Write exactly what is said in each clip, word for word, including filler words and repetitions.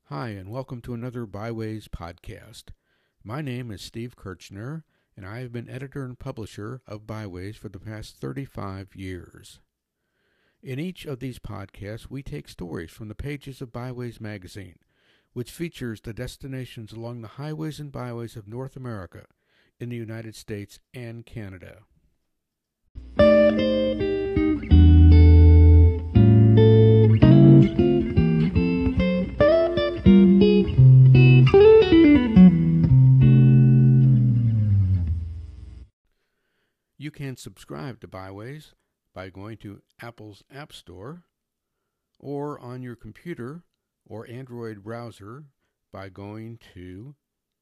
Hi, and welcome to another Byways podcast. My name is Steve Kirchner, and I have been editor and publisher of Byways for the past thirty-five years. In each of these podcasts, we take stories from the pages of Byways magazine, which features the destinations along the highways and byways of North America in the United States and Canada. You can subscribe to Byways by going to Apple's App Store or on your computer or Android browser by going to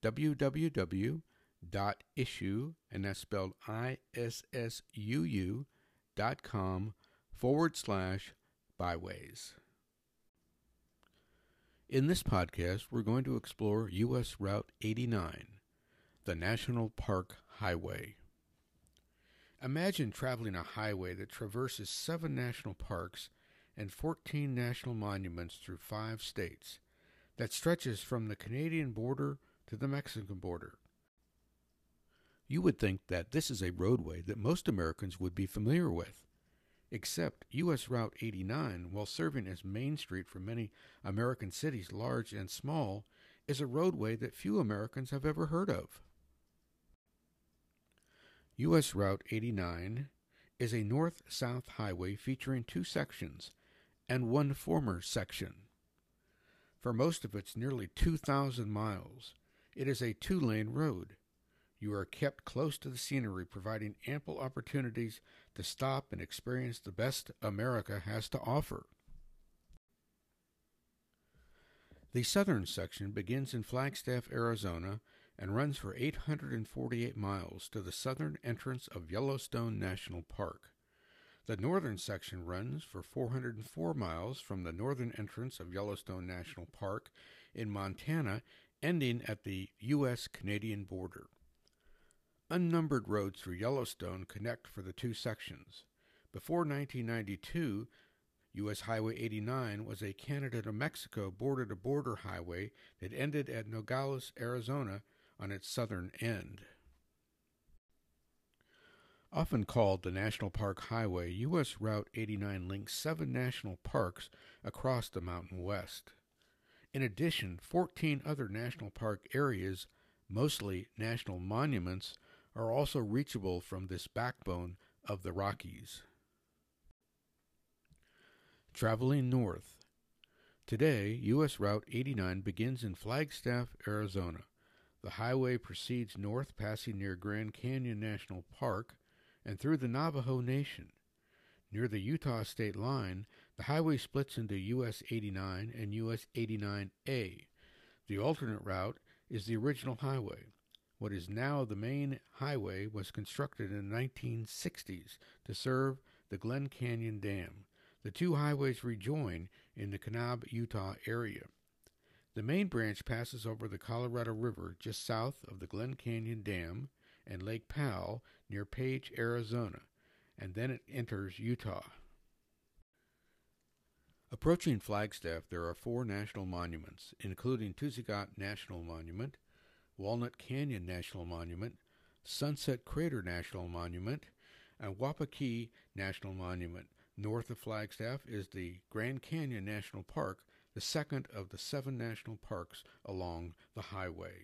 www.issuu, and that's spelled I S S U U, dot com forward slash Byways. In this podcast, we're going to explore U S Route eighty-nine, the National Park Highway. Imagine traveling a highway that traverses seven national parks and fourteen national monuments through five states, that stretches from the Canadian border to the Mexican border. You would think that this is a roadway that most Americans would be familiar with, except U S Route eighty-nine, while serving as Main Street for many American cities, large and small, is a roadway that few Americans have ever heard of. U S Route eighty-nine is a north-south highway featuring two sections and one former section. For most of its nearly two thousand miles, it is a two-lane road. You are kept close to the scenery, providing ample opportunities to stop and experience the best America has to offer. The southern section begins in Flagstaff, Arizona, and runs for eight hundred forty-eight miles to the southern entrance of Yellowstone National Park. The northern section runs for four hundred four miles from the northern entrance of Yellowstone National Park in Montana, ending at the U S Canadian border. Unnumbered roads through Yellowstone connect for the two sections. Before nineteen ninety-two, U S Highway eighty-nine was a Canada to Mexico border-to-border highway that ended at Nogales, Arizona, on its southern end. Often called the National Park Highway, U S Route eighty-nine links seven national parks across the Mountain West. In addition, fourteen other national park areas, mostly national monuments, are also reachable from this backbone of the Rockies. Traveling north. Today, U S Route eighty-nine begins in Flagstaff, Arizona. The highway proceeds north, passing near Grand Canyon National Park and through the Navajo Nation. Near the Utah state line, the highway splits into U S eighty-nine and U S eighty-nine A. The alternate route is the original highway. What is now the main highway was constructed in the nineteen sixties to serve the Glen Canyon Dam. The two highways rejoin in the Kanab, Utah area. The main branch passes over the Colorado River just south of the Glen Canyon Dam and Lake Powell near Page, Arizona, and then it enters Utah. Approaching Flagstaff, there are four national monuments, including Tuzagat National Monument, Walnut Canyon National Monument, Sunset Crater National Monument, and Wapakee National Monument. North of Flagstaff is the Grand Canyon National Park, the second of the seven national parks along the highway.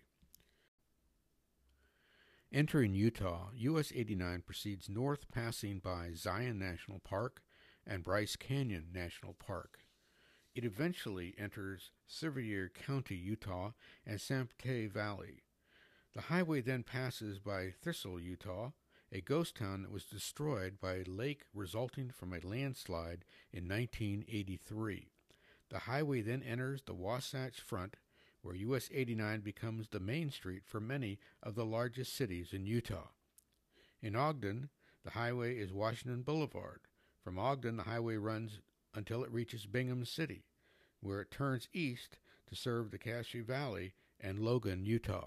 Entering Utah, U S eighty-nine proceeds north, passing by Zion National Park and Bryce Canyon National Park. It eventually enters Sevier County, Utah, and Sanpete Valley. The highway then passes by Thistle, Utah, a ghost town that was destroyed by a lake resulting from a landslide in nineteen eighty-three. The highway then enters the Wasatch Front, where U S eighty-nine becomes the main street for many of the largest cities in Utah. In Ogden, the highway is Washington Boulevard. From Ogden, the highway runs until it reaches Bingham City, where it turns east to serve the Cache Valley and Logan, Utah.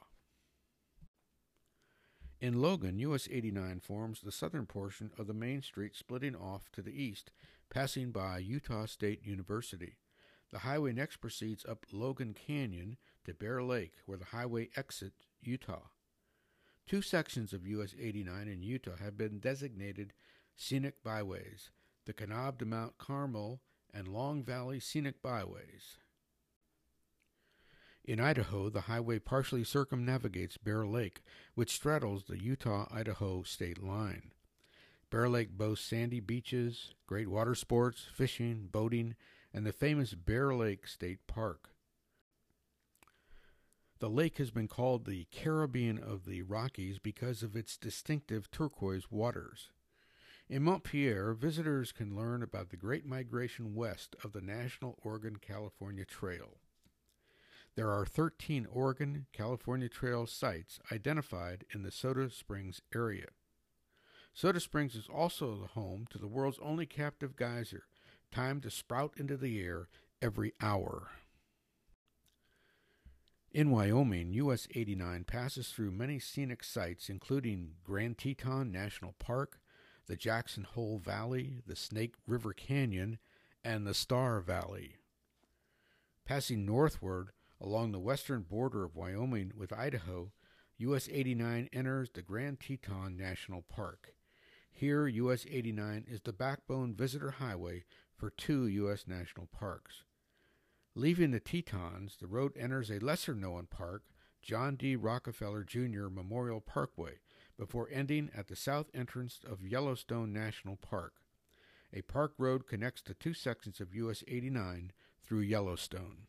In Logan, U S eighty-nine forms the southern portion of the main street, splitting off to the east, passing by Utah State University. The highway next proceeds up Logan Canyon to Bear Lake, where the highway exits Utah. Two sections of U S eighty-nine in Utah have been designated scenic byways, the Kanab to Mount Carmel and Long Valley Scenic Byways. In Idaho, the highway partially circumnavigates Bear Lake, which straddles the Utah-Idaho state line. Bear Lake boasts sandy beaches, great water sports, fishing, boating, and the famous Bear Lake State Park. The lake has been called the Caribbean of the Rockies because of its distinctive turquoise waters. In Montpelier, visitors can learn about the Great Migration west of the National Oregon-California Trail. There are thirteen Oregon-California Trail sites identified in the Soda Springs area. Soda Springs is also the home to the world's only captive geyser, timed to sprout into the air every hour. In Wyoming, U S eighty-nine passes through many scenic sites, including Grand Teton National Park, the Jackson Hole Valley, the Snake River Canyon, and the Star Valley. Passing northward along the western border of Wyoming with Idaho, U S eighty-nine enters the Grand Teton National Park. Here, U S eighty-nine is the backbone visitor highway for two U S national parks. Leaving the Tetons, the road enters a lesser-known park, John D. Rockefeller Junior Memorial Parkway, before ending at the south entrance of Yellowstone National Park. A park road connects the two sections of U S eighty-nine through Yellowstone.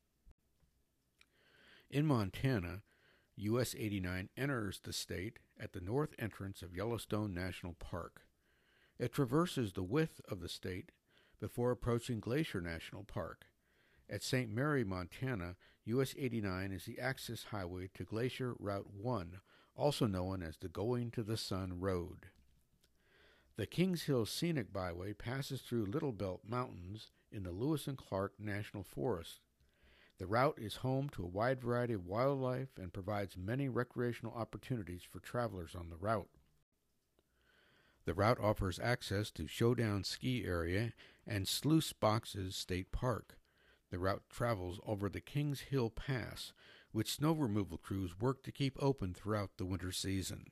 In Montana, U S eighty-nine enters the state at the north entrance of Yellowstone National Park. It traverses the width of the state before approaching Glacier National Park. At Saint Mary, Montana, U S eighty-nine is the access highway to Glacier Route one, also known as the Going to the Sun Road. The Kings Hill Scenic Byway passes through Little Belt Mountains in the Lewis and Clark National Forest. The route is home to a wide variety of wildlife and provides many recreational opportunities for travelers on the route. The route offers access to Showdown Ski Area and Sluice Boxes State Park. The route travels over the Kings Hill Pass, which snow removal crews work to keep open throughout the winter season.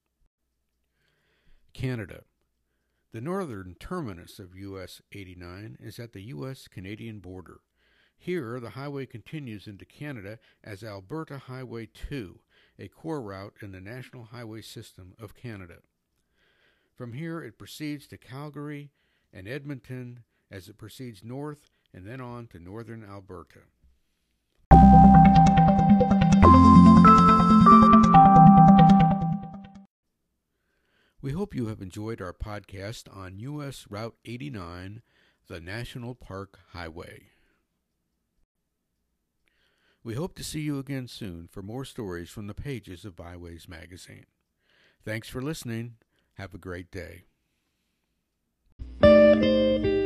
Canada. The northern terminus of U S eighty-nine is at the U S Canadian border. Here, the highway continues into Canada as Alberta Highway two, a core route in the National Highway System of Canada. From here, it proceeds to Calgary and Edmonton as it proceeds north and then on to northern Alberta. We hope you have enjoyed our podcast on U S Route eighty-nine, the National Park Highway. We hope to see you again soon for more stories from the pages of Byways Magazine. Thanks for listening. Have a great day.